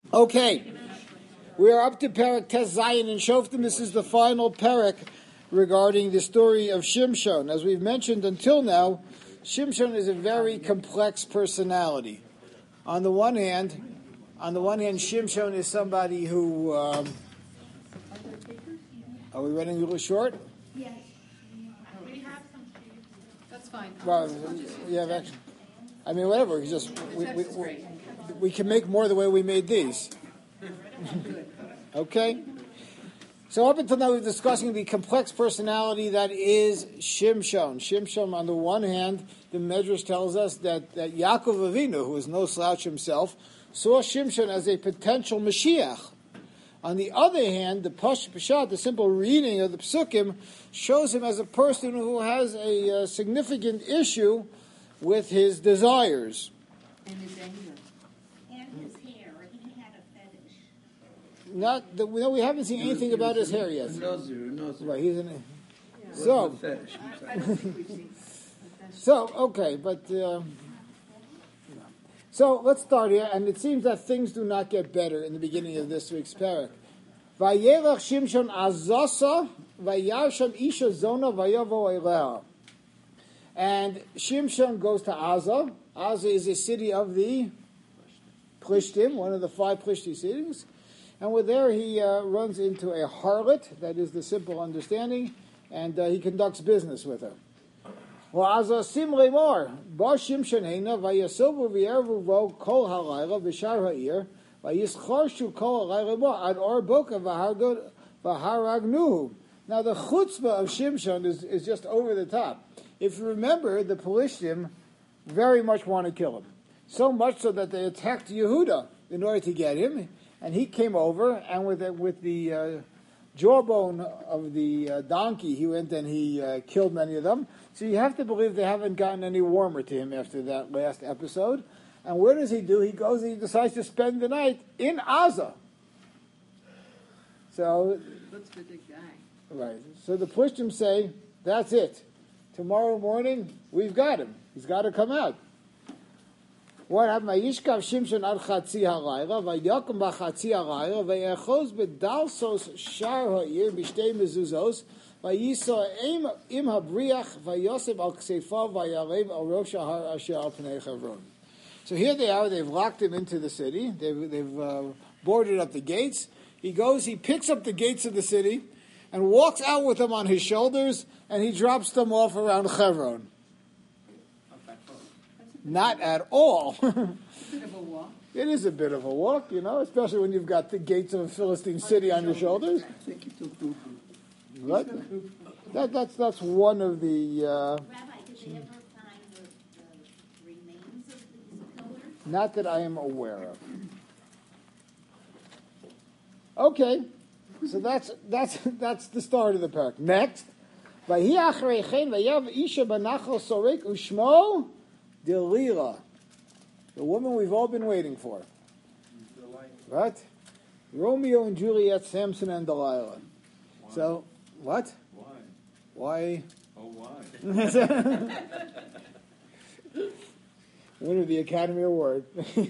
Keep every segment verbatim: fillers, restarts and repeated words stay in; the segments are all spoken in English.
Okay, we are up to Perek Tes Zayin in Shoftim. This is the final Perek regarding the story of Shimshon. As we've mentioned until now, Shimshon is a very complex personality. On the one hand, on the one hand, Shimshon is somebody who. Um, are we running a little short? Yes. We have some. That's fine. Well, we have actually. I mean, whatever. It's just we, we, we, we can make more the way we made these. Okay. So up until now, we're discussing the complex personality that is Shimshon. Shimshon, on the one hand, the Medrash tells us that, that Yaakov Avinu, who is no slouch himself, saw Shimshon as a potential Mashiach. On the other hand, the Pash Peshat, the simple reading of the Psukim, shows him as a person who has a uh, significant issue with his desires. And his anger. And his hair. He had a fetish. Not that we, no, we haven't seen anything about his hair yet. Right, he's in a, yeah. So, I, I don't think we've seen so okay, but uh, so let's start here. And it seems that things do not get better in the beginning of this week's parak. Vayelach Shimshon azasa vayarsham isha zona vayavo eleha. And Shimshon goes to Aza. Aza is a city of the Plishtim, one of the five Plishti cities. And with there, he uh, runs into a harlot, that is the simple understanding, and uh, he conducts business with her. Well, Aza sim lemor, ba Shimshon heina, vayasovu v'yervu vo kol halayla v'shar ha'ir, vayischarshu kol halayla bo ad or boka v'haragnuhu. Now, the chutzpah of Shimshon is, is just over the top. If you remember, the Pelishtim very much want to kill him. So much so that they attacked Yehuda in order to get him. And he came over, and with the, with the uh, jawbone of the uh, donkey, he went and he uh, killed many of them. So you have to believe they haven't gotten any warmer to him after that last episode. And where does he do? He goes and he decides to spend the night in Aza. So, Looks for the guy. right. So the Pelishtim say, that's it. Tomorrow morning, we've got him. He's got to come out. What happened? Vayishkav Shimshon ad chatzi halayla, vayakom b'chatzi halayla, vayechoz bedalsos shar ha'ir b'shtei mezuzos, vayisa im habriach, vayosef al ksefav, vayarev al rosh ha'ar asher al pnei Chevron. So here they are. They've locked him into the city. They've, they've uh, boarded up the gates. He goes. He picks up the gates of the city and walks out with them on his shoulders, and he drops them off around Chevron. Not at all. Bit of a walk. It is a bit of a walk, you know, especially when you've got the gates of a Philistine city on your shoulders. What? That, that's that's one of the. Uh, Rabbi, did they ever find the, the remains of these pillars? not that I am aware of. Okay, so that's that's that's the start of the parak. Next, Vahi achrei chen vayav isha banachal sorek ushmo Delila, the woman we've all been waiting for. Right? Romeo and Juliet, Samson and Delilah. Why? So, what? Why? Why? Oh, why? Winner of the Academy Award.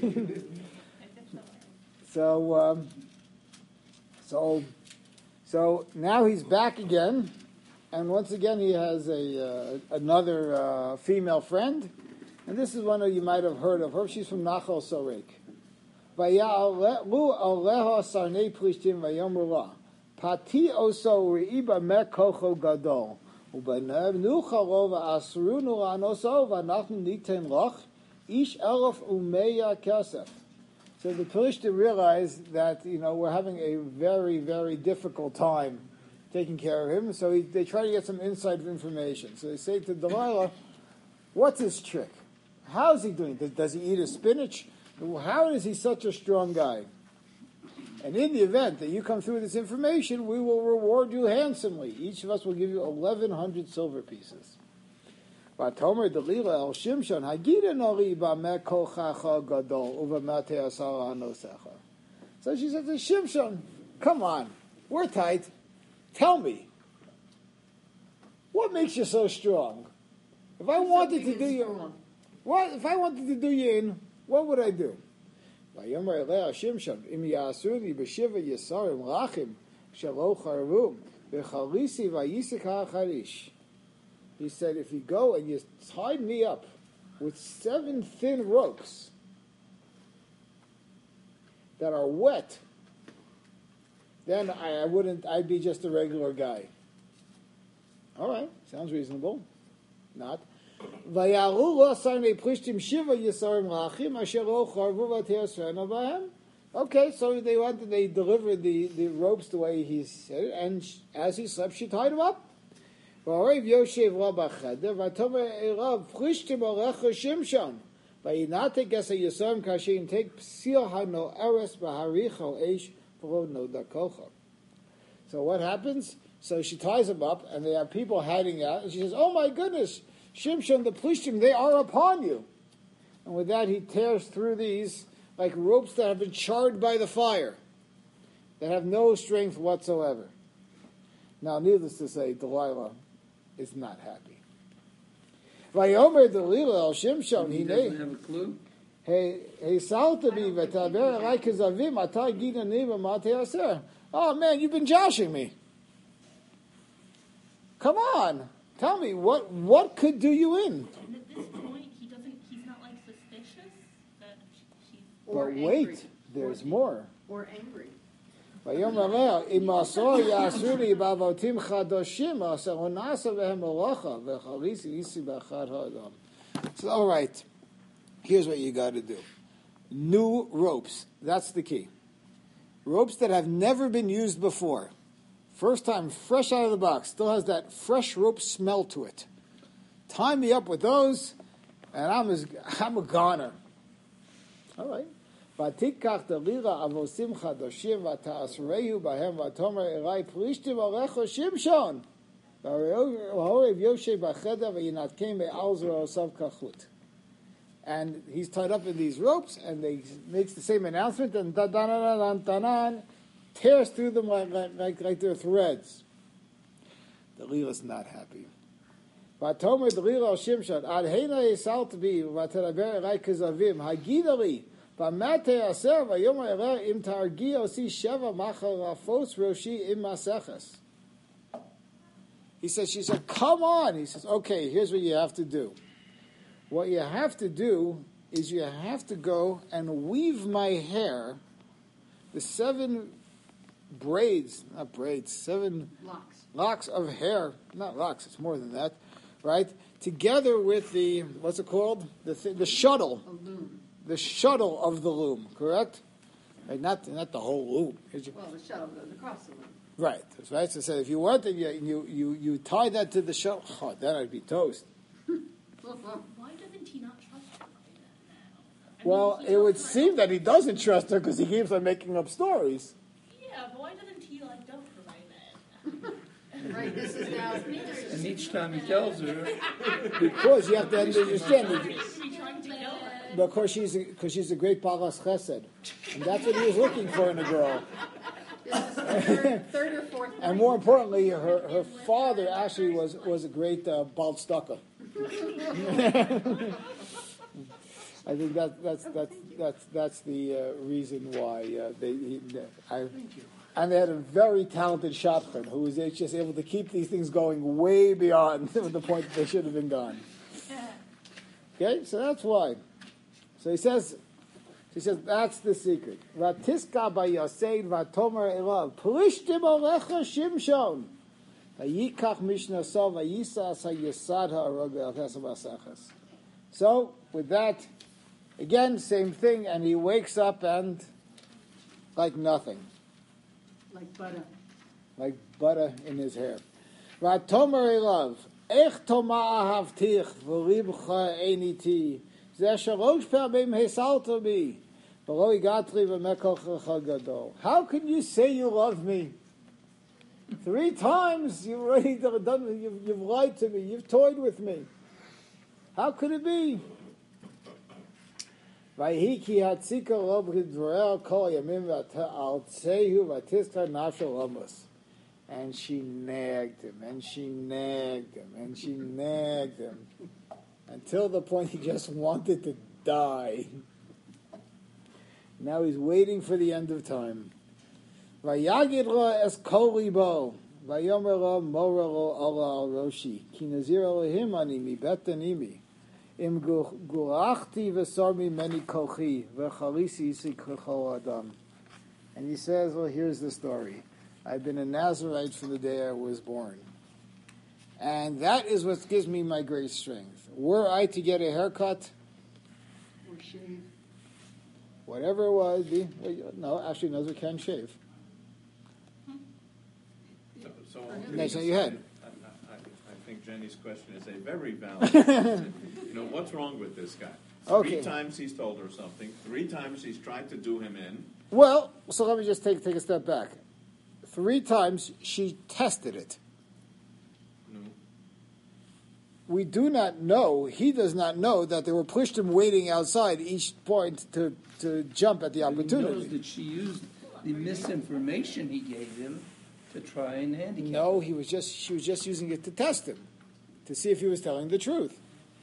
so, um, so, so now he's back again, and once again he has a uh, another uh, female friend. And this is one of you might have heard of her. She's from Nachal Sorek. Vaya'alu aleha sarnei plishtim vayomru la. Pati oso reiba me kocho gadol. Ubanevnu chalo va'asrunu la'anoso va'nachnu niten loch. Ish elef umeya kesef. So the Plishtim realized that, you know, we're having a very, very difficult time taking care of him. So he, they try to get some inside information. So they say to Delilah, what's his trick? How's he doing? Does, does he eat his spinach? How is he such a strong guy? And in the event that you come through with this information, we will reward you handsomely. Each of us will give you eleven hundred silver pieces. Vatomer Delila el Shimshon Hagida nori b'meh kochacha gadol uv'matei asara hanosecha. So she said to Shimshon, "Come on, we're tight. Tell me, what makes you so strong? If I wanted to do you, what if I wanted to do you in, what would I do?" Vayomer Eleh Shimshon, Im Yasuni B'Shiva Yisarim Rachim Shelo Charvu V'Chalisi Vayisik HaCharish. He said, if you go and you tied me up with seven thin ropes that are wet, then I, I wouldn't, I'd be just a regular guy. All right, sounds reasonable. Not. Okay, so they wanted, they delivered the, the ropes the way he said it, and as he slept, she tied him up. So what happens? So she ties him up, and they have people hiding out, and she says, "Oh my goodness, Shimshon, the Plishtim, they are upon you." And with that, he tears through these like ropes that have been charred by the fire, that have no strength whatsoever. Now, needless to say, Delilah is not happy. Vayomer Delilah el Shimshon, He doesn't have a clue. Hey, hey, Saltabi v'taber like zavim atay gina niva matei. Oh man, you've been joshing me. Come on, tell me what what could do you in? And at this point, he doesn't. He's not like suspicious that she's. Or But angry. wait, there's more. Or angry. Vayomer Leo imasor yasuri bavotim chadoshim aser onasa vehem olacha v'chalisi isi b'achad ha'adam. So all right, here's what you got to do: new ropes. That's the key. Ropes that have never been used before. First time, fresh out of the box. Still has that fresh rope smell to it. Tie me up with those, and I'm as, I'm a goner. All right. Vatikach delila avosim chadoshim v'ta'asrehu bahem v'tomer erai plishtim alecho Shimshon v'horev yoshe b'cheder v'yinatkem be'al zerasav kachut. And he's tied up in these ropes, and they makes the same announcement, and da da da da da da tears through them like, like, like, like they're threads. Delilah's not happy. Vatomer Delilah al Shimshon, ad heina yisalt bi, vateraber elai kazavim, hagidali, v'mate aser, v'yomer elai im targi osi sheva machal rafos roshi im maseches. He says, she said, come on. He says, okay, here's what you have to do. What you have to do is you have to go and weave my hair, the seven braids, not braids, seven Locks. locks of hair, not locks, it's more than that, right? Together with the, what's it called? The th- the shuttle. A loom. The shuttle of the loom, correct? Right? Not, not the whole loom. Well, the shuttle goes across the loom. Right, that's right. So, so if you want to, you, you, you, you tie that to the shuttle, oh, then I'd be toast. Why doesn't he not trust her by then now? I Well, mean, he it would does, like- seem that he doesn't trust her because he keeps on making up stories. Yeah, but why doesn't he like dump her by then? Right, this is now. And each time he tells her, Because you have to understand, that- He's trying to kill her. because she's because she's a great balas chesed, and that's what he was looking for in a girl. This is the third, third or fourth. And more importantly, her, her father actually was was a great uh, baldstucker. I think that that's that's that's that's the uh, reason why uh, they. He, I, and they had a very talented shotgun who was just able to keep these things going way beyond the point that they should have been gone. Okay, so that's why. So he says, he says that's the secret. Vatiska by Yoseid vatomer elav plishtim alecha Shimshon vayikach mishnasov vayisa asayisad ha'arog ve'alkasam asachas. So with that, again same thing, and he wakes up and like nothing, Like butter. like butter in his hair. Vatomer elav ech toma ahavtich v'ribcha einiti zeh shalosh pa'amim hesalta bi. How can you say you love me? Three times you've already done. You've, you've lied to me. You've toyed with me. How could it be? And she nagged him, and she nagged him, and she nagged him, until the point he just wanted to die. Now he's waiting for the end of time. Vayagid ra es kol libo, vayomer ra mora lo ala al roshi, ki nazir Elohim ani mi bet animi, im gurachti v'sarmi meni kochi, v'chalisi isi kechol adam. And he says, well, here's the story. I've been a Nazirite from the day I was born. And that is what gives me my great strength. Were I to get a haircut, Or shave. whatever it was, be, well, no, actually, Nazir can shave. So, so Nice on your head. I, I, I think Jenny's question is a very valid question. You know, what's wrong with this guy? Three Okay. times he's told her something. Three times he's tried to do him in. Well, so let me just take take a step back. Three times she tested it. No. We do not know, he does not know, that there were Plishtim waiting outside each point to, to jump at the He knows opportunity. that she used the misinformation he gave him to try and handicap No, him. he was just she was just using it to test him, to see if he was telling the truth.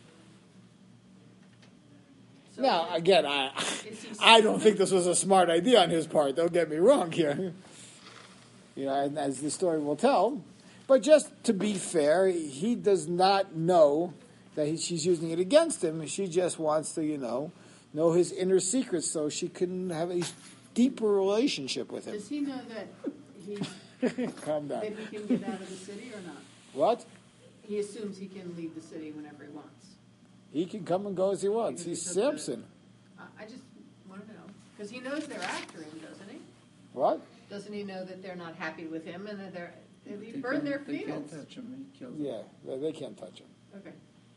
So Now, again, I is he- I don't think this was a smart idea on his part. Don't get me wrong here. You know, and as the story will tell. But just to be fair, he does not know that he, she's using it against him. She just wants to, you know, know his inner secrets so she can have a deeper relationship with him. Does he know that he's, Calm that down. he can get out of the city or not? What? He assumes he can leave the city whenever he wants. He can come and go as he wants. Because He's he took the- Samson. I, I just want to know. Because he knows they're after him, doesn't he? What? Doesn't he know that they're not happy with him and that they're, they They burn can't- their They can't fields? touch him. He kills them. Yeah, they, they can't touch him. Okay.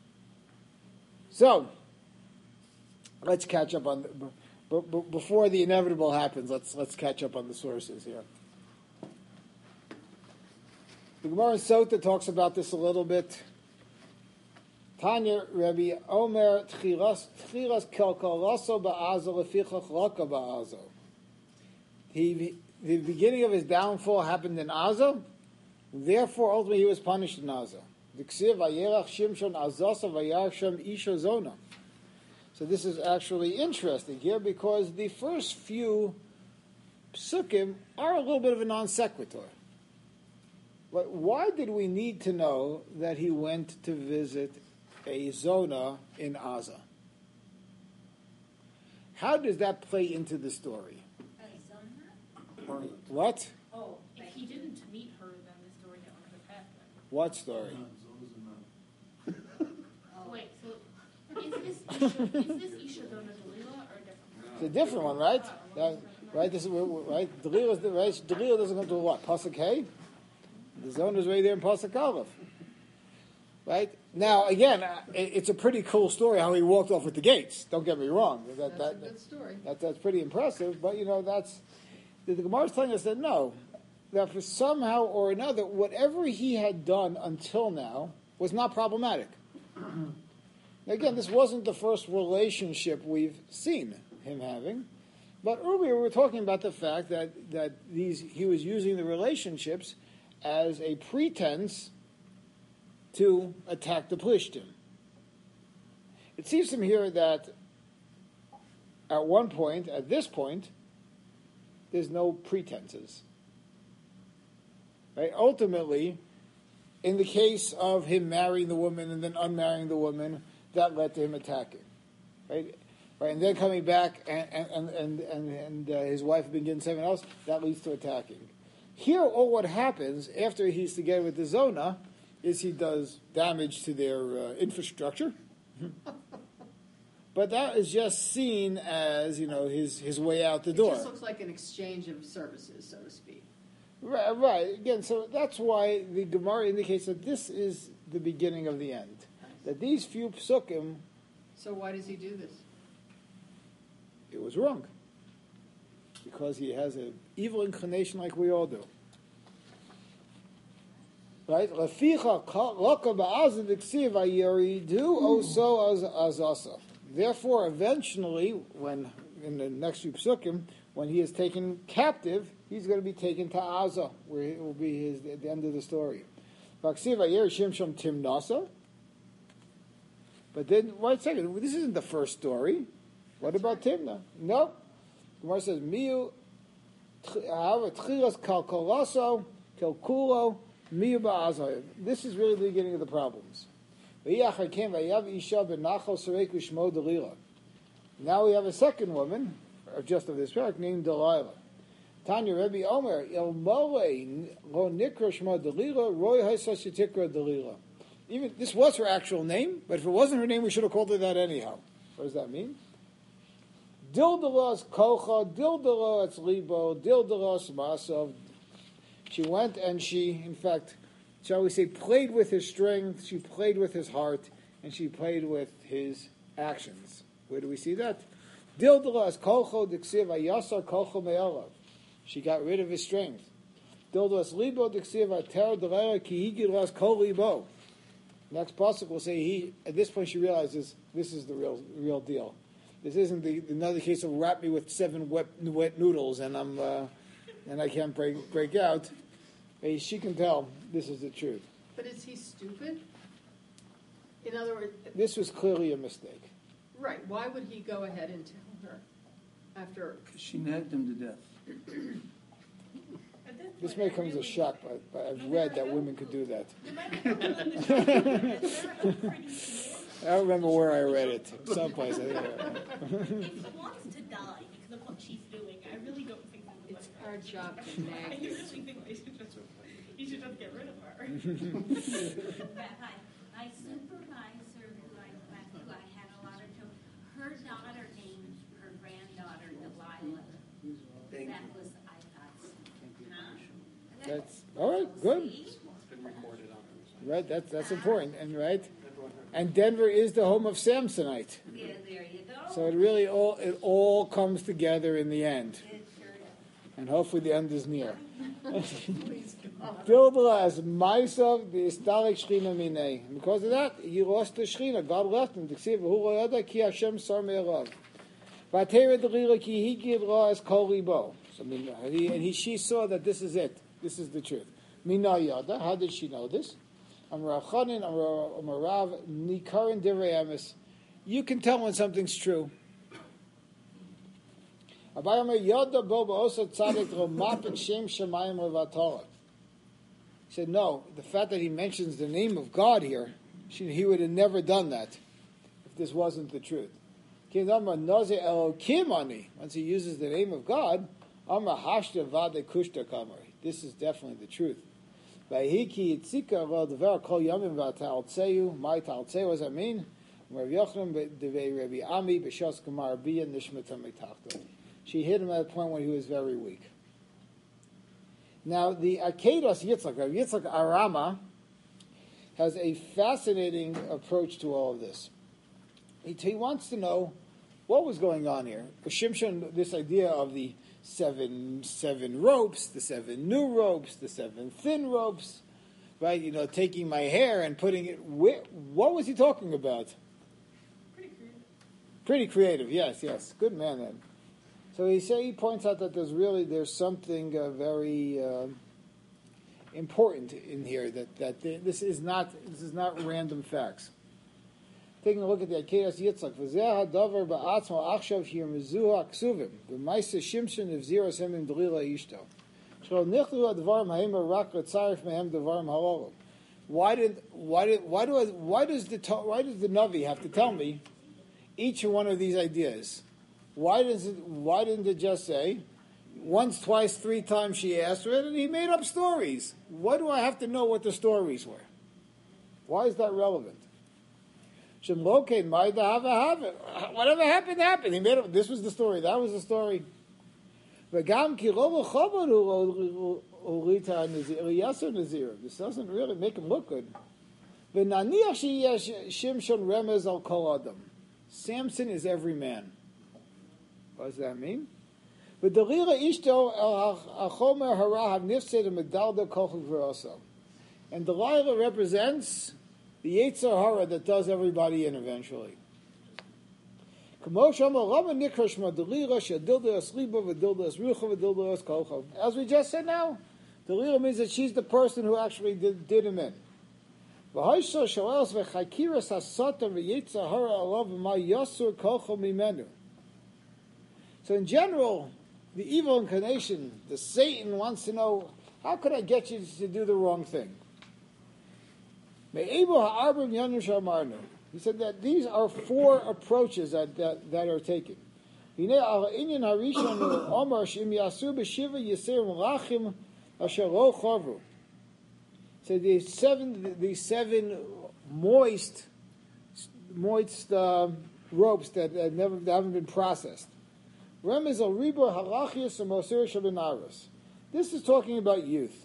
So, let's catch up on, the, b- b- before the inevitable happens, let's let's catch up on the sources here. The Gemara in Sota talks about this a little bit. Tanya Rabbi Omer Tchiras Tchiras Kelkalaso Ba'azo Lefichach Raka Ba'azo. He the beginning of his downfall happened in Azo, therefore ultimately he was punished in Azo. D'ksiv Vayerach Shimshon Azasa Vayar Shem Isha Zona. So this is actually interesting here because the first few psukim are a little bit of a non sequitur. But why did we need to know that he went to visit a zona in Aza? How does that play into the story? Arizona? What? Oh, If he didn't meet her, then the story never could have happened. What story? Wait, so is this Isha, is this Isha Dona Dalila or a different one? It's a different one, right? That, right. This is right. Delila, is the- right? Delila doesn't come to what? Pasuk Hay. The zone is right there in Pasuk Aleph. Right now, again, uh, it- it's a pretty cool story how he walked off at the gates. Don't get me wrong. That, That's a that, good story. That, that's pretty impressive, but you know, that's the, the Gemara is telling us that no, that for somehow or another, whatever he had done until now was not problematic. Again, this wasn't the first relationship we've seen him having, but earlier we were talking about the fact that, that these he was using the relationships as a pretense to attack the Plishtim. It seems to me here that at one point, at this point, there's no pretenses. Right? Ultimately, in the case of him marrying the woman and then unmarrying the woman, that led to him attacking. Right? Right? And then coming back and, and, and, and, and uh, his wife begins something else, that leads to attacking. Here, all what happens after he's together with the Zona is he does damage to their uh, infrastructure. But that is just seen as, you know, his, his way out the It door. just looks like an exchange of services, so to speak. Right, right. Again, so that's why the Gemara indicates that this is the beginning of the end. That these few psukim, So why does he do this? it was wrong. Because he has an evil inclination like we all do. Right? Leficha loka ba'azim v'ksiv ayiridu oso az azasa. Therefore, eventually, when in the next few psukim, when he is taken captive, he's going to be taken to Aza, where it will be his, at the end of the story. V'ksiv ayir shimshon timnasa. But then, wait a second, this isn't the first story. What about Timnah? No. Gemara says, Miu, however, Tchilas Kalkolaso, Kelkulo, Miu Ba'azoy. This is really the beginning of the problems. Now we have a second woman, just of this parak, named Delilah. Tanya Rebbe Omer, Il Mole Lo Nikra Shma Delilah, Roy Haisa Shetikra Delilah. Even this was her actual name, but if it wasn't her name, we should have called her that anyhow. What does that mean? Dildalas Kocha, Dildalas Libo, Dildalas Masov. She went and she, in fact, shall we say, played with his strength, she played with his heart, and she played with his actions. Where do we see that? Dildalas Kocha Diksiv Ayasar Kocha Me'elav. She got rid of his strength. Dildalas Libo Diksiv Ater Deleira Ki Higilas Kol Libo. Next pasuk will say he. At this point, she realizes this is the real, real deal. This isn't the another case of wrap me with seven wet, wet noodles and I'm uh, and I can't break break out. She can tell this is the truth. But is he stupid? In other words, This was clearly a mistake. right? Why would he go ahead and tell her after? She nagged him to death. At this This point, may I come as a really- shock, but, but I've read that women could do that. There might be a couple in the show, and they're a pretty kid. I don't remember where I read it. Someplace. I think. If she wants to die because of what she's doing, I really don't think we would It's let her. our job to I nag really you. think we should just, you should just get rid of her. Hi, my supervisor, who I, who I had a lot of trouble, her daughter named her granddaughter Delilah. Thank That you. was, I thought, huh? That's all right. Good. See? Right. That's that's important. And right. And Denver is the home of Samsonite. Yeah, there you go. So it really all it all comes together in the end. It sure does. And hopefully the end is near. Dildala as Maisav the Istalik Shchina Minei. Because of that, he lost the Shchina. God left him. Tiksiv Hu Royada Ki Hashem Sar Me'erav. Vatera Delila Ki Higid Ra as Kol Libo. So I mean, he, and he she saw that this is it. This is the truth. Mina Yada. How did she know this? Amar Chanin, Amar Rav Nikarin Divrei Emes. You can tell when something's true. He said, no, the fact that he mentions the name of God here, he would have never done that if this wasn't the truth. Once he uses the name of God, this is definitely the truth. What does that mean? She hit him at a point when he was very weak. Now, the Akedos Yitzchak, Rabbi Yitzchak Arama, has a fascinating approach to all of this. He, he wants to know what was going on here. For Shimshon, this idea of the seven seven ropes, the seven new ropes, the seven thin ropes, right? You know, taking my hair and putting it. Where, what was he talking about? Pretty creative. Pretty creative, yes, yes. Good man then. So he say he points out that there's really there's something uh, very uh, important in here that that th- this is not this is not random facts. Taking a look at the Akedas Yitzchak, v'zeh hadavar ba'atzmo achshav here mezuha ksuvim v'maisa shimshon evziras hemim delila ishto. Shlo nichlu advarim ha'emer rak retzarif mehem davarim ha'olam. Why did why did why do I, why does the why does the Navi have to tell me each one of these ideas? Why does it? Why didn't it just say once, twice, three times she asked for it, and he made up stories? Why do I have to know what the stories were? Why is that relevant? Whatever happened, happened. He made up. This was the story. That was the story. This doesn't really make him look good. Samson is every man. What does that mean? And Delilah represents the Yetzer Hara that does everybody in eventually. As we just said now, Delilah means that she's the person who actually did, did him in. So in general, the evil inclination, the Satan wants to know, how could I get you to do the wrong thing? He said that these are four approaches that, that, that are taken. So these seven, these seven moist, moist uh, ropes that, that never that haven't been processed. This is talking about youth.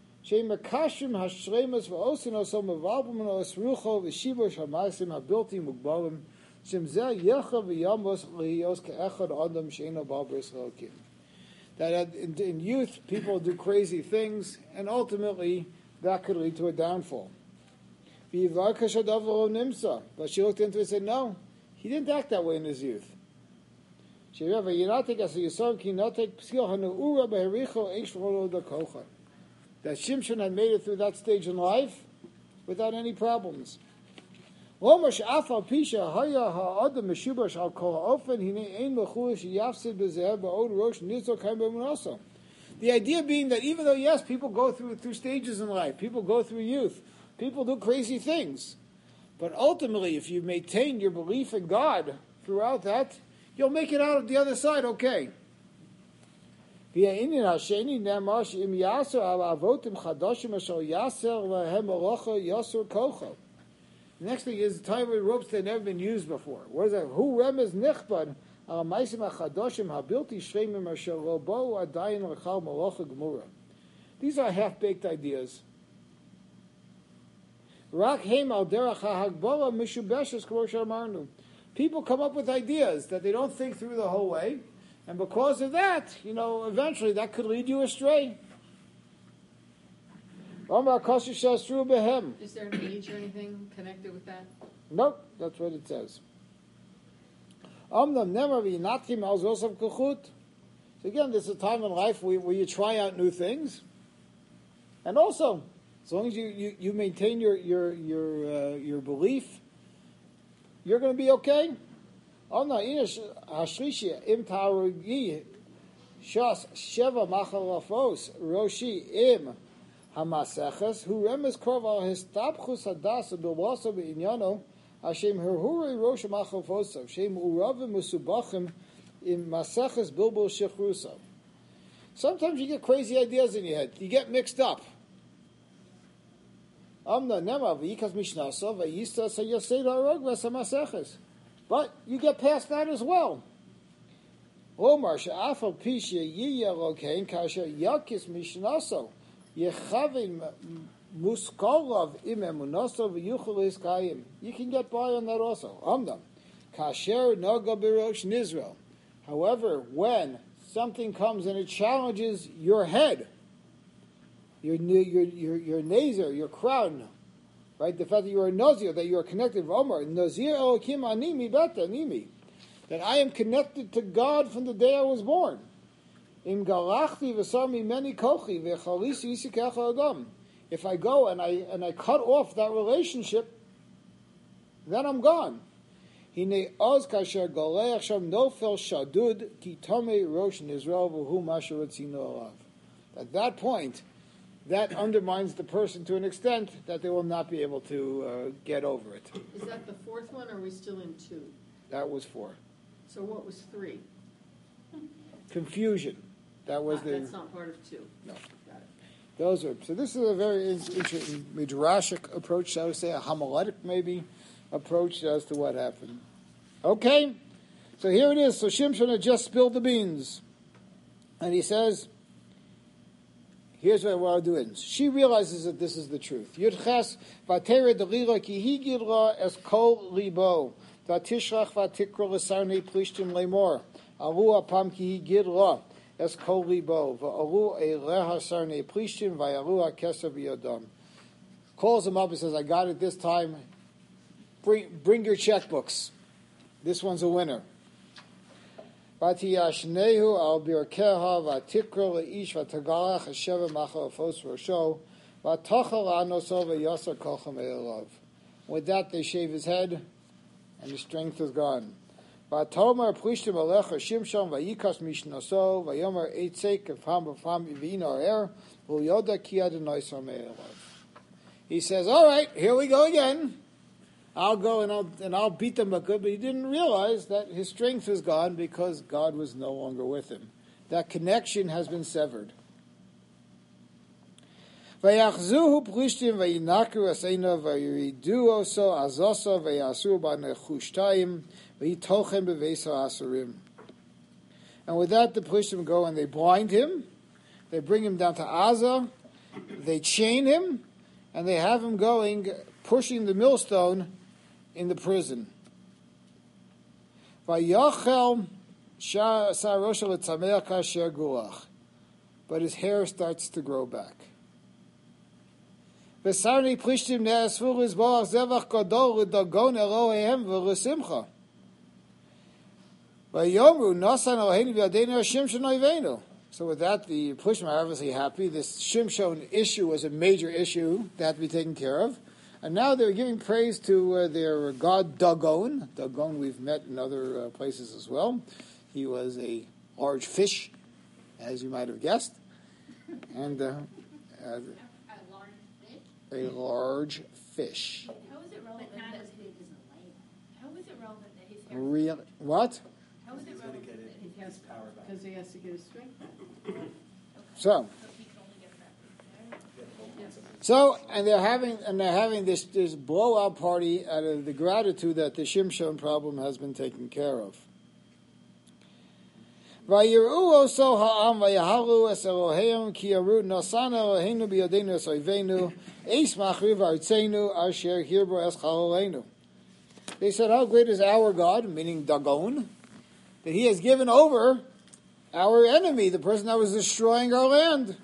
That in, in youth, people do crazy things, and ultimately, that could lead to a downfall. But she looked into it and said, no, he didn't act that way in his youth. That Shimshon had made it through that stage in life without any problems. The idea being that even though, yes, people go through through stages in life, people go through youth, people do crazy things, but ultimately, if you maintain your belief in God throughout that, you'll make it out of the other side okay. The next thing is the time with ropes that have never been used before. What is that? Who remez nichbad al ma'asim hachadoshim habilti shreimim asher robo adayin l'chal malacha gemura. These are half-baked ideas. Rak heim al derech hahagbala mishubeshes k'mo she'amarnu. People come up with ideas that they don't think through the whole way, and because of that, you know, eventually that could lead you astray. Is there an age or anything connected with that? Nope, that's what it says. So again, there's a time in life where, where you try out new things, and also, as long as you, you, you maintain your your your uh, your belief, you're going to be okay. Roshi im Hamaseches, who remes korval histapchus hadasa bilwaso beinyano, Hashem herhuri rosh machafosav, Hashem uravim musubachim in maseches bilbul shechrusav. Sometimes you get crazy ideas in your head. You get mixed up. Amna nema v'yikas mishnasa v'yista sayasei la'arog v'samaseches. But you get past that as well. Omar she'afal pisha yiyya rokein kasher yakis mishnaso. You can get by on that also. Amdam. Kasher noga birosh nizrael. However, when something comes and it challenges your head, your your your your nazer, your crown, right? The fact that you are a nazir, that you are connected. Omar nazir elokim animi beta animi. That I am connected to God from the day I was born. If I go and I and I cut off that relationship, then I'm gone. At that point, that undermines the person to an extent that they will not be able to uh, get over it. Is that the fourth one, or are we still in two? That was four. So what was three? Confusion. That was ah, the. That's not part of two. No. Got it. Those are so. This is a very interesting midrashic approach, shall we say, a homiletic maybe approach as to what happened. Okay, so here it is. So Shimshon had just spilled the beans, and he says, "Here's what I want to do." It. She realizes that this is the truth. Yudches vatera delila ki higidra es kol libo vatishrach vatikra lesarnei plishtim lemor aru apam ki higidra. Es kol libo va'aru eileha sarnei plishtim va'aru ha'keser b'yodam. Calls him up and says, "I got it this time. Bring, bring your checkbooks. This one's a winner." Vatiyashnehu al birkeha vatikra leish vatagalach hasheva machal fos rosho vatachal anoso v'yasar kolchem eilov. With that, they shave his head, and his strength is gone. V'atomer Plishtim alecha Shimshon vayikas mishnaso vayomer eitzek kefam b'fam ivin arer v'yoda ki Adonai samei elav. He says, all right, here we go again. I'll go and I'll, and I'll beat them up good, but he didn't realize that his strength was gone because God was no longer with him. That connection has been severed. Vayachzuhu Plishtim vayinaku aseina vayiridu oso azosa vayasu b'nechushtayim vayitochem b'vesa asurim. And with that, the Plishtim go and they blind him. They bring him down to Aza. They chain him, and they have him going, pushing the millstone in the prison. Vayachel sarosha l'tzameach kasher gulach. But his hair starts to grow back. V'sarni Plishtim ne'asfu l'zboach zevach gadol l'dagon Eloheim v'lesimcha. Vayomru nasan Eloheinu v'yadeinu Shimshon oivenu. So with that, the Plishtim are obviously happy. This Shimshon issue was a major issue that had to be taken care of. And now they're giving praise to uh, their god Dagon. Dagon we've met in other uh, places as well. He was a large fish, as you might have guessed. And uh, uh, a large fish. How is it relevant But not that, as big as a lamb. how is it relevant that his hair? Real what? How is it relevant that his He has, because he has to get his strength back. So, so he can only get it back? Yes. so, and they're having and they're having this this blowout party out of the gratitude that the Shimshon problem has been taken care of. Vayiru oso ha'am vayahalu es Eloheim ki yaru nasana Eloheinu b'yadeinu es oivenu eis machriv artzenu asher hirbo es chalaleinu. They said, how great is our God, meaning Dagon, that he has given over our enemy, the person that was destroying our land.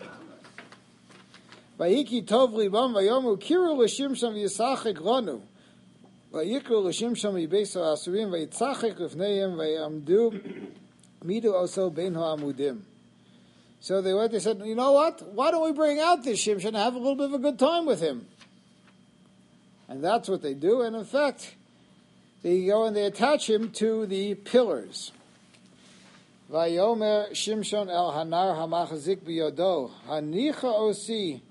Vayiki tov libam vayomu kiru l'shimshon v'yisachik lanu. Vayikru l'shimshon v'yibeso asurim v'yitzachik l'fneiim v'yamdu midu oso bein ha'amudim. So they went, they said, you know what? Why don't we bring out this Shimshon and have a little bit of a good time with him? And that's what they do. And in fact, they go and they attach him to the pillars. Vayomer Shimshon el hanar hamachazik biyodo hanicha osi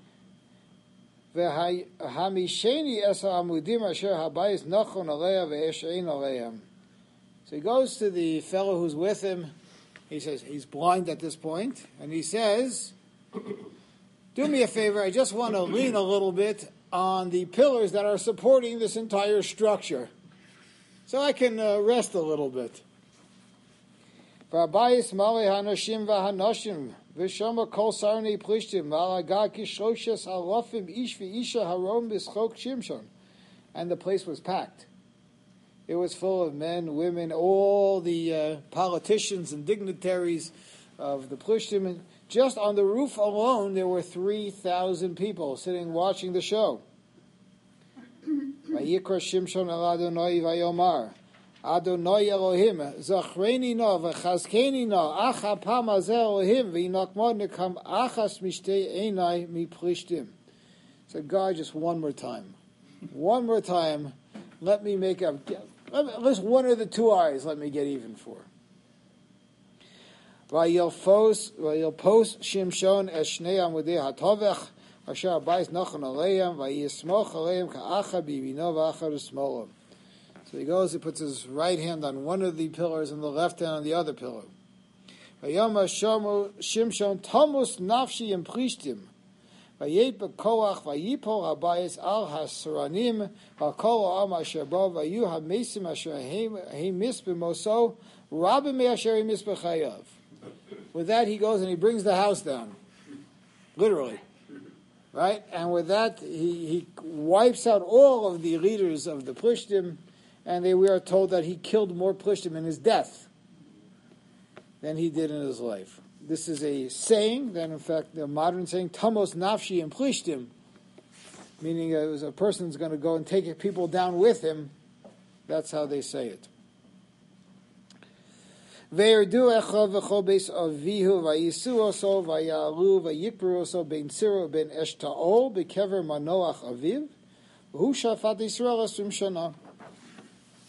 v'hamisheni es ha'amudim asher habayis nachon aleya ve'esh ein aleim. So he goes to the fellow who's with him. He says, he's blind at this point, and he says, do me a favor, I just want to lean a little bit on the pillars that are supporting this entire structure, so I can uh, rest a little bit. V'abayis malei hanoshim v'hanoshim v'shoma kol sarnei plishtim v'alagad kishloshes halofim ish v'isha harom b'schok Shimshon. And the place was packed. It was full of men, women, all the uh, politicians and dignitaries of the Plishtim. And just on the roof alone, there were three thousand people sitting watching the show. Vayikra Shimshon el Adonai vayomar, Adonai Elohim, zachreni na v'chazkeni na, acha pam hazeh Elohim, v'inakmod nekam achas mishtei einai mi Plishtim. So God, just one more time. One more time, let me make up... At least one of the two eyes, let me get even for. Vayilpos Shimshon es shnei amudei hatovech asher abayis nachon aleim vayismoch aleim ka'acha b'yamino v'acha b'shmolo. So he goes, he puts his right hand on one of the pillars and the left hand on the other pillar. Vayoma Shimshon tamus nafshi im Plishtim. Vayet b'koach vayipol habayis al hasuranim v'kol ha'am asher bo vayu hamesim asher hemis b'moso rabim asher hemis b'chayav. With that, he goes and he brings the house down, literally, right? And with that, he, he wipes out all of the leaders of the Plishtim, and they, we are told that he killed more Plishtim in his death than he did in his life. This is a saying that, in fact, the modern saying, Tamos Nafshi and Plishtim, meaning it was a person's going to go and take people down with him. That's how they say it. Ve'erdu echad v'chol beis avihu vayisu oso vayalu vayikru oso ben Siro ben Eshtaol bekever Manoach aviv v'hu shafat Yisrael esrim shana.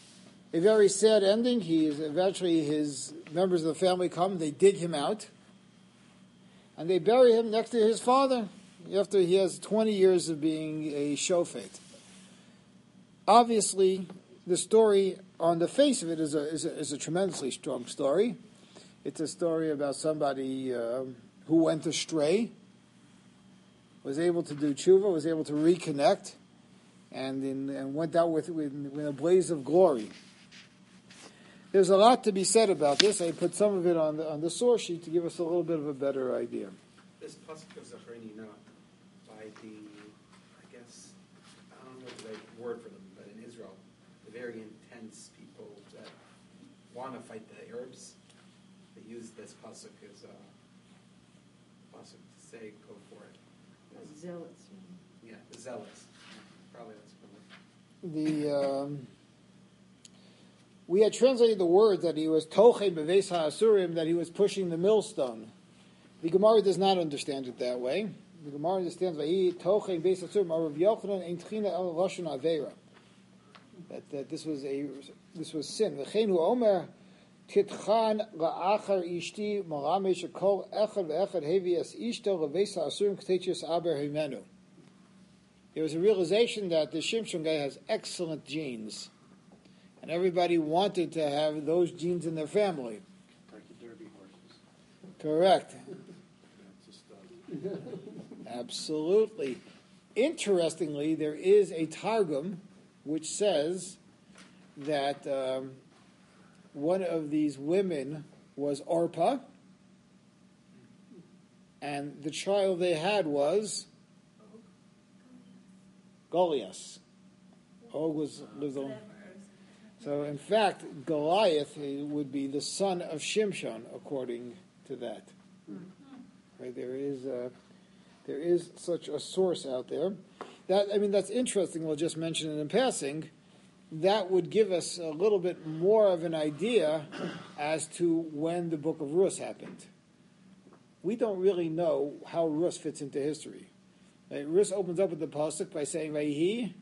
a very sad ending. He is eventually, his members of the family come, they dig him out, and they bury him next to his father after he has twenty years of being a shofet. Obviously, the story on the face of it is a, is a, is a tremendously strong story. It's a story about somebody uh, who went astray, was able to do tshuva, was able to reconnect, and in, and went out with, with, with a blaze of glory. There's a lot to be said about this. I put some of it on the, on the source sheet to give us a little bit of a better idea. This pasuk of Zachareni now, by the, I guess, I don't know the right word for them, but in Israel, the very intense people that want to fight the Arabs, they use this pasuk as a pasuk to say, go for it. Zealots. Yeah, the zealots. Probably that's what The um, we had translated the word that he was toche beves ha'asurim, that he was pushing the millstone. The Gemara does not understand it that way. The Gemara understands vahi toche beves ha'asurim Rav Yochanan ein tchina el lashon avera. That that this was a this was sin. V'cheinu omer titchan la'achar ishti malamesh kol echad ve'echad hevi es ishto leves ha'asurim k'teitzus aber himenu. There was a realization that the Shimshon guy has excellent genes, and everybody wanted to have those genes in their family. Like the Derby horses. Correct. That's a stud. Absolutely. Interestingly, there is a Targum which says that um, one of these women was Orpah, and the child they had was Goliath. Og was lived on. So, in fact, Goliath would be the son of Shimshon, according to that. Right? There is a, there is such a source out there. That I mean, that's interesting. We'll just mention it in passing. That would give us a little bit more of an idea as to when the Book of Rus happened. We don't really know how Rus fits into history. Right? Rus opens up with the pasuk by saying "Vayhi,"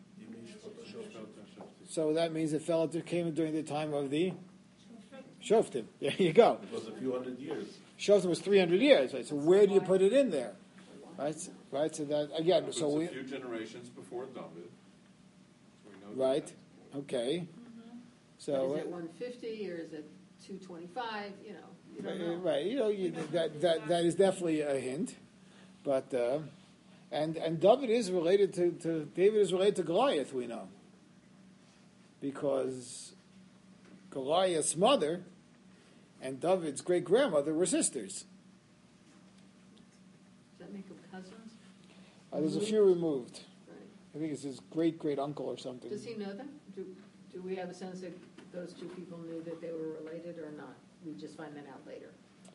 so that means it fell into came during the time of the Shoftim. There you go. It was a few hundred years. Shoftim was three hundred years. Right? So where do you put it in there? Right. Right. So that again. It So was we. a few generations before David. So we know Right. that. Okay. But So. is it one fifty or is it two twenty-five? You know, you don't Right, know. right. You know, you, that that that is definitely a hint, but uh, and and David is related to, to David is related to Goliath. We know because Goliath's mother and David's great grandmother were sisters. Does that make them cousins? Uh, there's a few removed. Right. I think it's his great great uncle or something. Does he know them? Do, do we have a sense that those two people knew that they were related or not? We just find that out later.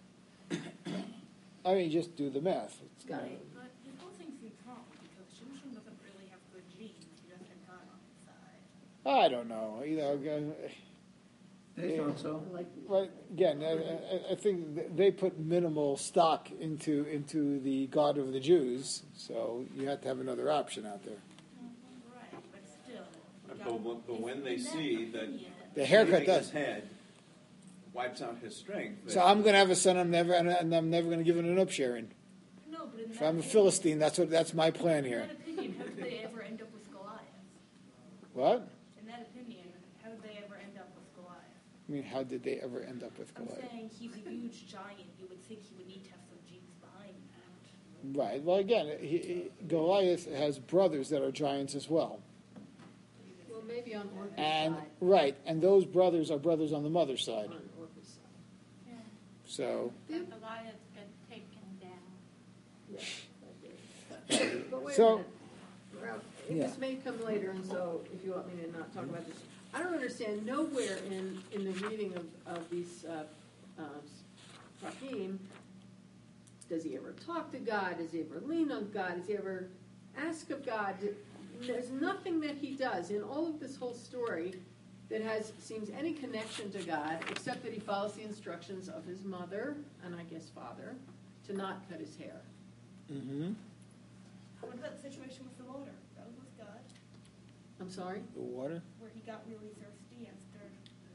I mean, just do the math. It's Got kind it. But this whole thing seems wrong because Shimshon doesn't really have good genes. He doesn't have God on his side. of, I don't know. You know, again, They thought so. Like, Right. Again, I, I- I think th- they put minimal stock into into the God of the Jews, so you have to have another option out there. Right, but still. But, when- but when they see that The haircut shaving does. his head wipes out his strength, So they- I'm going to have a son. I'm never, and and I'm never going to give him an upsharing. No, but in If that I'm a opinion- Philistine, that's what that's my plan In here. that opinion, how did they ever end up with Goliath? What? In that opinion, how did they ever end up with Goliath? I mean, how did they ever end up with I'm Goliath? saying he's a huge giant. You would think he would need to have some genes behind that. Right. Well, again, he, he, Goliath has brothers that are giants as well, well, maybe on Orpah's and side. right, and those brothers are brothers on the mother's side. On Orpah's side. So Goliath got taken down. But wait So- a minute. Ralph, Yeah. This may come later, and so if you want me to not talk about this, I don't understand nowhere in, in the reading of, of these uh, uh, Rahim, does he ever talk to God? Does he ever lean on God? Does he ever ask of God? There's nothing that he does in all of this whole story that has seems any connection to God, except that he follows the instructions of his mother, and I guess father, to not cut his hair. hmm What about the situation with the water? That was with God, I'm sorry? the water. where he got really thirsty after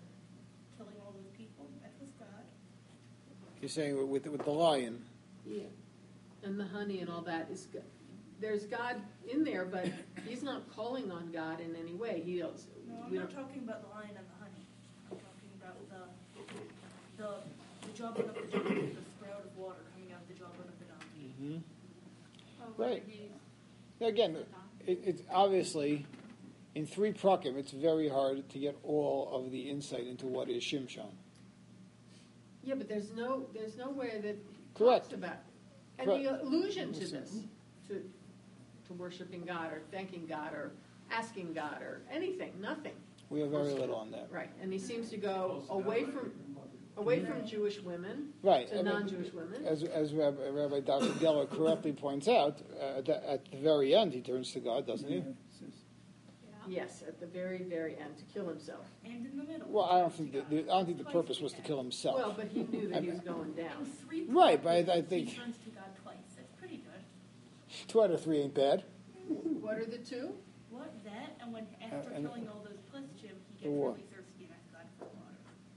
You're saying with with the lion. Yeah, and the honey and all that is good. There's God in there, but he's not calling on God in any way. He knows. No, I'm we not don't- talking about the lion and the honey. I'm talking about the, the, the jawbone of the donkey, the sprout of water coming out of the jawbone of the donkey. Mm-hmm. Oh, Right. whether he's Again, it, it's obviously in three prakim. It's very hard to get all of the insight into what is Shimshon. Yeah, but there's no, there's nowhere that Correct. talks about any Correct. allusion to this, to, to worshiping God or thanking God or asking God or anything, nothing. We have very little on that. Right, and he seems to go away from, away from Jewish women Right. I to mean, non-Jewish women. As, as Rabbi, Rabbi Doctor Geller correctly points out, uh, at, the, at the very end he turns to God, doesn't he? yeah. Yes, at the very, very end, to kill himself. And in the middle. Well, I don't think the, the, I don't think the purpose was to kill himself. Well, but he knew that he was going In down. three Right, but I- I places, think- he turns to God twice. That's pretty good. Two out of three ain't bad. What are the two? What, that, and when, after Uh, and- killing all those Plisstim, he The gets war. really thirsty and asks God for water.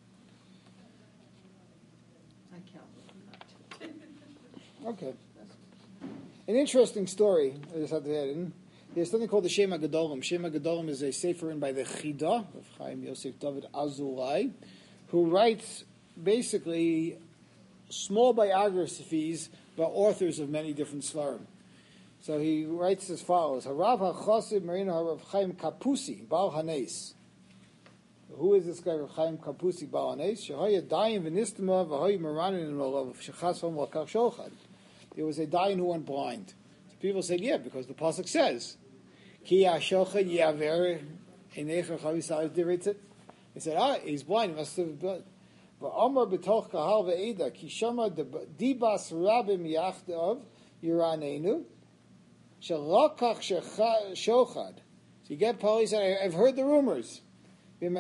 I count them, not two. Okay. An interesting story, I just have to add in. There's something called the Shema Gedolim. Shema Gedolim is a sefer written by the Chida, of Chaim Yosef David Azurai, who writes basically small biographies by authors of many different svarim. So he writes as follows: Harav HaChosid Marina Harav Chaim Kapusi Baal Hanes. Who is this guy, Rav Chaim Kapusi Baal Hanes? Shehaya Dayan v'nistama v'hoya Maranin in Olav Shechas Hom Lakach Shochad. There was a Dayan who went blind. So people said, yeah, because the pasuk says, Ki Shochad Yaver Einecha Chavisal Diritzit. They said, ah, he's blind. He must have blood. V'Amar b'toch kahal ve'eda ki shama dibas rabim yachdav yiranenu shalakach shochad. So you get Paul, he said, I've heard the rumors. If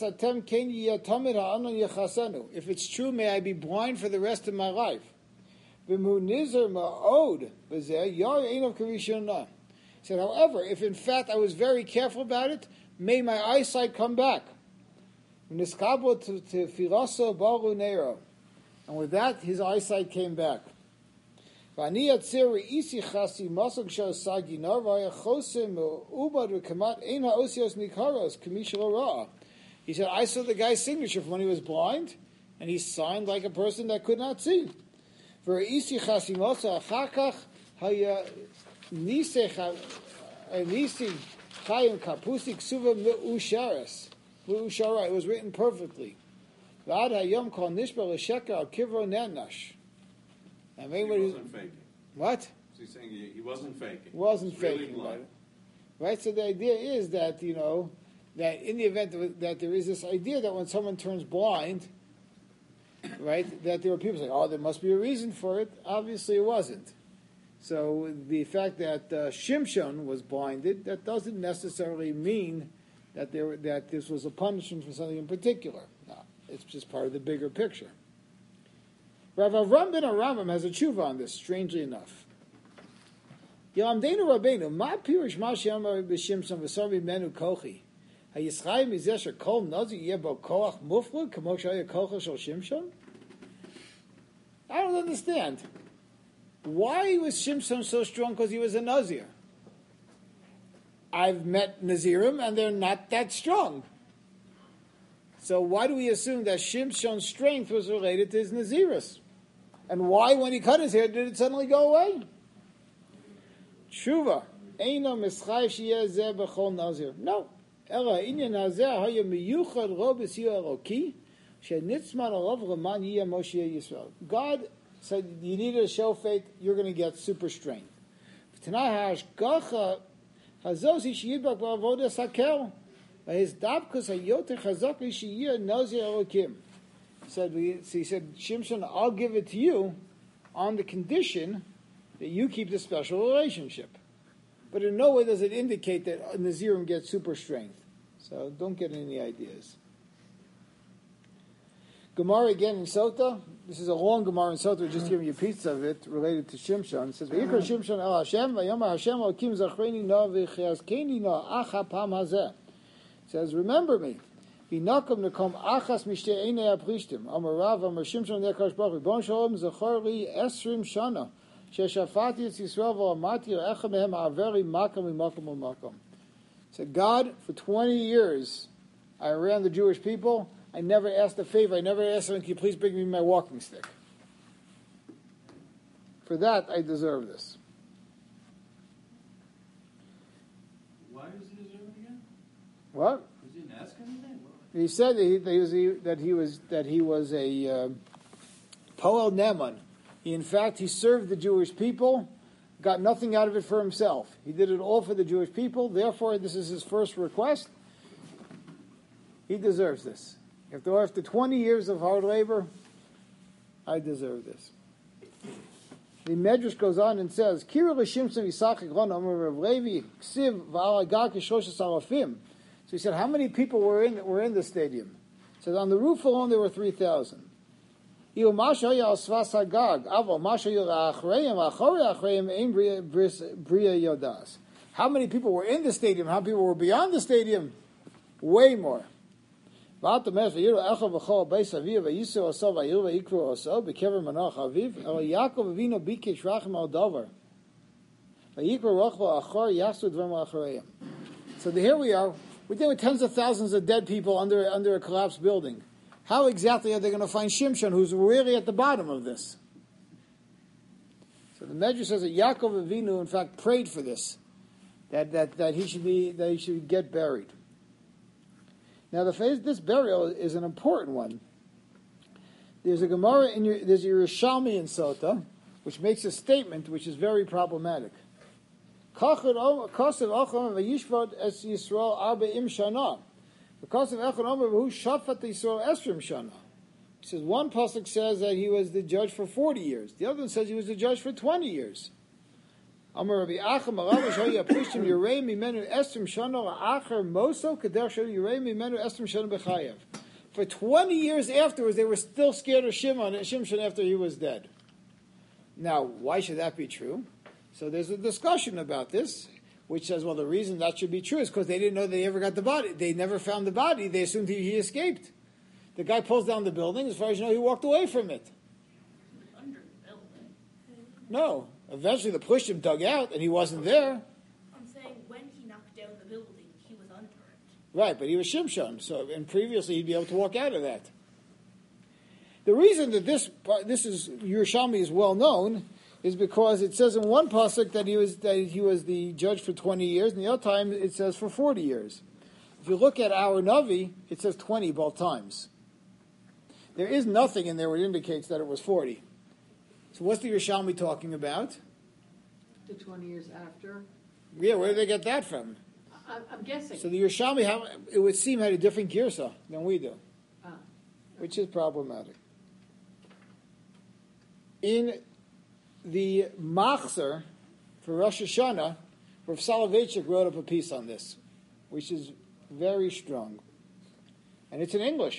it's true, may I be blind for the rest of my life. He said, however, if in fact I was very careful about it, may my eyesight come back. And with that, his eyesight came back. He said, I saw the guy's signature from when he was blind, and he signed like a person that could not see. It was written perfectly. And He maybe wasn't faking. what? So he's saying he, he wasn't faking. Wasn't He was really faking about blind. it. Right? So the idea is that, you know, that in the event that, that there is this idea that when someone turns blind, right, that there are people saying, oh, there must be a reason for it. Obviously it wasn't. So the fact that uh, Shimshon was blinded, that doesn't necessarily mean that there that this was a punishment for something in particular. No, it's just part of the bigger picture. Rav Avram ben Aramim has a tshuva on this, strangely enough. Yalamdeinu Rabbeinu, ma pirush ma she'amar b'Shimshon v'sar b'menu kochi. Hayischai mizeh shekol nazi yeh bo koach muflug kamo shaya kocha shel Shimshon? I don't understand. Why was Shimshon so strong? Because he was a Nazir. I've met Nazirim, and they're not that strong. So why do we assume that Shimshon's strength was related to his Nazirus? And why, when he cut his hair, did it suddenly go away? Tshuva. Eino mischayv sheyeh zeh b'chol Nazir. No. Ela inyan hazeh haya miyuchad ro b'siyu eloki shenitzman alav leman yiyeh Moshe Yisrael. God said, you need to show faith, you're going to get super strength. Tonight, hashgacha hazosi sheyidbak ba'avodas hakel. His dabkus hayoter chazak sheyeh Nazir elokim. He said, so he said, Shimshon, I'll give it to you on the condition that you keep the special relationship. But in no way does it indicate that Nazirim gets super strength. So don't get any ideas. Gemara again in Sota. This is a long Gemara in Sota. We're just giving you a piece of it related to Shimshon. It says, V'yikra Shimshon el Hashem, v'yomar Hashem Elokim zachreni na v'chiazkeni na acha pam hazeh. It says, remember me. V'nakam nekom achas mishtei einei aprishtim. Amar Rav, Amar Shimshon Nekash Baruch. Bon Shalom zechor li esrim shana. Sheshafati et Yisrael v'amati echem mehem averi makam v'makam v'makam. Said, God, for twenty years, I ran the Jewish people. I never asked a favor. I never asked them, can you please bring me my walking stick? For that, I deserve this. Why does he deserve it again? What? Because he didn't ask anything? He said that he, that he was, that he was, that he was a uh, Poel Neman. He, in fact, he served the Jewish people, got nothing out of it for himself. He did it all for the Jewish people. Therefore, this is his first request. He deserves this. After, after twenty years of hard labor, I deserve this. The Medrash goes on and says, Kira l'shimson v'sachik ron amar Rav Levi ksiv v'al agag k'shoshes alafim. So he said, how many people were in were in the stadium? He said, on the roof alone there were three thousand. How many people were in the stadium? How many people were beyond the stadium? Way more. What the So here we are. We're dealing with tens of thousands of dead people under under a collapsed building. How exactly are they going to find Shimshon, who's really at the bottom of this? So the Medrash says that Yaakov Avinu, in fact, prayed for this, that that, that he should be that he should get buried. Now, the phase, this burial is an important one. There's a Gemara in your, there's a Yerushalmi in Sota, which makes a statement which is very problematic. Kosev Ocham v'yishvot es Yisrael arba'im shana. Because of Echon Omer, who shafat Yisrael esrim shana. He says one pasuk says that he was the judge for forty years. The other one says he was the judge for twenty years. Amar Rabbi Acham Arav Shoya Prishtim Yirei Mimenu Esrim Shana La'achar Moso Kader Shoya Yirei Mimenu Esrim Shana B'Chayev. For twenty years afterwards, they were still scared of Shimon, Shimshon after he was dead. Now, why should that be true? So there's a discussion about this, which says, well, the reason that should be true is because they didn't know they ever got the body. They never found the body. They assumed he, he escaped. The guy pulls down the building. As far as you know, he walked away from it. Under the building. No. Eventually the Plishtim dug out, and he wasn't there. I'm saying when he knocked down the building, he was under it. Right, but he was Shimshon. So, and previously he'd be able to walk out of that. The reason that this this is Yerushalmi is well known is because it says in one pasuk that he was that he was the judge for twenty years, and the other time it says for forty years. If you look at our Navi, it says twenty both times. There is nothing in there which indicates that it was forty. So what's the Yerushalmi talking about? The twenty years after. Yeah, where did they get that from? I, I'm guessing. So the Yerushalmi, have, it would seem, had a different girsa than we do, Ah. which is problematic. In the Machzer for Rosh Hashanah, Rav Soloveitchik wrote up a piece on this, which is very strong. And it's in English.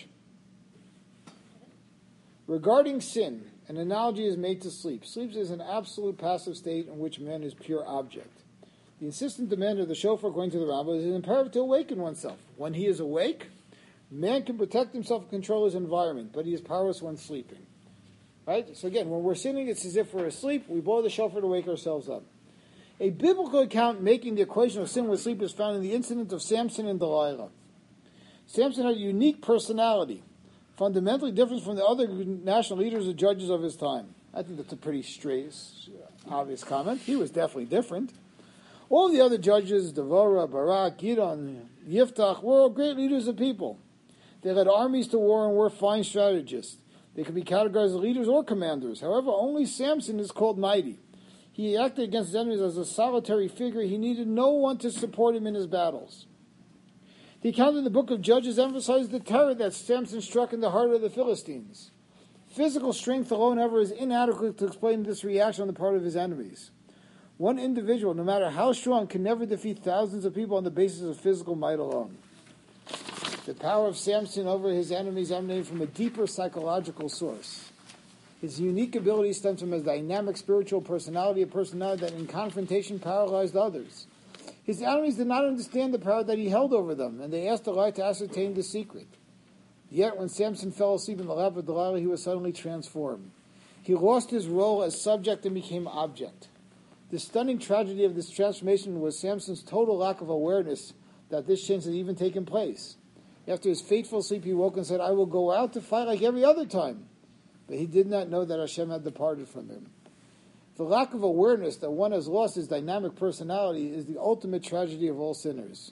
Regarding sin, an analogy is made to sleep. Sleep is an absolute passive state in which man is pure object. The insistent demand of the shofar, according to the Rambam, is an imperative to awaken oneself. When he is awake, man can protect himself and control his environment, but he is powerless when sleeping. Right? So again, when we're sitting, it's as if we're asleep. We blow the shofar to wake ourselves up. A biblical account making the equation of sin with sleep is found in the incident of Samson and Delilah. Samson had a unique personality, fundamentally different from the other national leaders or judges of his time. I think that's a pretty straight, obvious comment. He was definitely different. All the other judges, Devorah, Barak, Gidon, Yiftach, were all great leaders of people. They led armies to war and were fine strategists. They could be categorized as leaders or commanders. However, only Samson is called mighty. He acted against his enemies as a solitary figure. He needed no one to support him in his battles. The account in the book of Judges emphasizes the terror that Samson struck in the heart of the Philistines. Physical strength alone, however, is inadequate to explain this reaction on the part of his enemies. One individual, no matter how strong, can never defeat thousands of people on the basis of physical might alone. The power of Samson over his enemies emanated from a deeper psychological source. His unique ability stems from his dynamic spiritual personality, a personality that in confrontation paralyzed others. His enemies did not understand the power that he held over them, and they asked Delilah to ascertain the secret. Yet when Samson fell asleep in the lap of Delilah, he was suddenly transformed. He lost his role as subject and became object. The stunning tragedy of this transformation was Samson's total lack of awareness that this change had even taken place. After his fateful sleep, he woke and said, I will go out to fight like every other time. But he did not know that Hashem had departed from him. The lack of awareness that one has lost his dynamic personality is the ultimate tragedy of all sinners.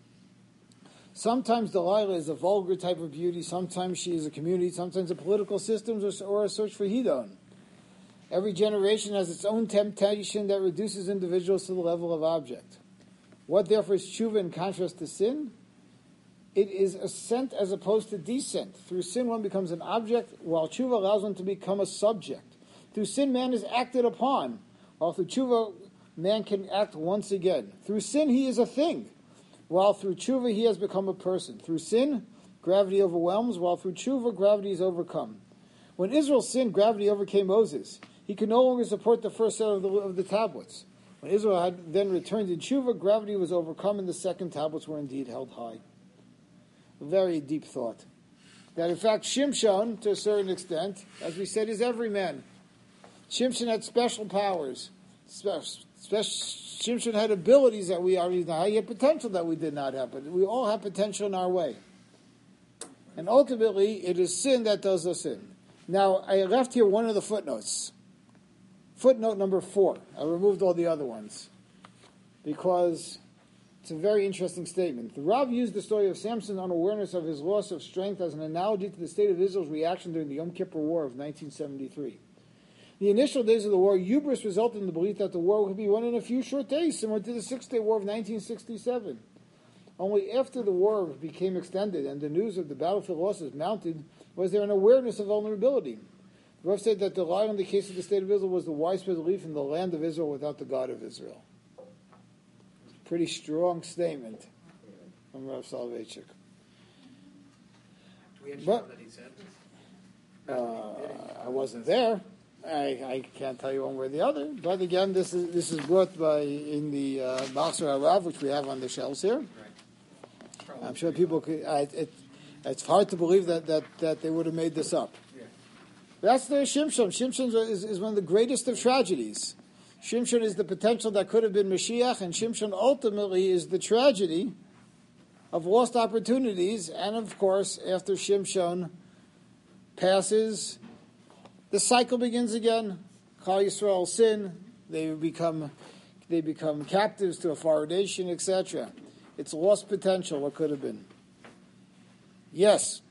Sometimes Delilah is a vulgar type of beauty, sometimes she is a community, sometimes a political system or a search for Hedon. Every generation has its own temptation that reduces individuals to the level of object. What therefore is tshuva in contrast to sin? It is ascent as opposed to descent. Through sin one becomes an object, while tshuva allows one to become a subject. Through sin man is acted upon, while through tshuva man can act once again. Through sin he is a thing, while through tshuva he has become a person. Through sin, gravity overwhelms, while through tshuva gravity is overcome. When Israel sinned, gravity overcame Moses. He could no longer support the first set of the, of the tablets. When Israel had then returned in tshuva, gravity was overcome and the second tablets were indeed held high. A very deep thought. That in fact Shimshon, to a certain extent, as we said, is every man. Shimshon had special powers. Spe- spe- Shimshon had abilities that we already know. He had potential that we did not have, but we all have potential in our way. And ultimately, it is sin that does us in. Now, I left here one of the footnotes. Footnote number four. I removed all the other ones because it's a very interesting statement. The Rav used the story of Samson's unawareness of his loss of strength as an analogy to the state of Israel's reaction during the Yom Kippur War of nineteen seventy-three. In the initial days of the war, hubris resulted in the belief that the war could be won in a few short days, similar to the Six-Day War of nineteen sixty-seven. Only after the war became extended and the news of the battlefield losses mounted was there an awareness of vulnerability. The Rav said that the lie in the case of the state of Israel was the widespread belief in the land of Israel without the God of Israel. Pretty strong statement from Rav Soloveitchik. Do we actually But- know that he said this? Uh, I wasn't there. I, I can't tell you one way or the other. But again, this is this is brought by in the uh, Machzor HaRav, which we have on the shelves here. Right. Probably I'm sure pretty people could. I, it, it's hard to believe that, that, that they would have made this up. Yeah. That's the Shimshon. Shimshon is, is one of the greatest of tragedies. Shimshon is the potential that could have been Mashiach, and Shimshon ultimately is the tragedy of lost opportunities. And of course, after Shimshon passes, the cycle begins again. Klal Yisrael sin; they become they become captives to a foreign nation, et cetera. It's lost potential. What could have been? Yes.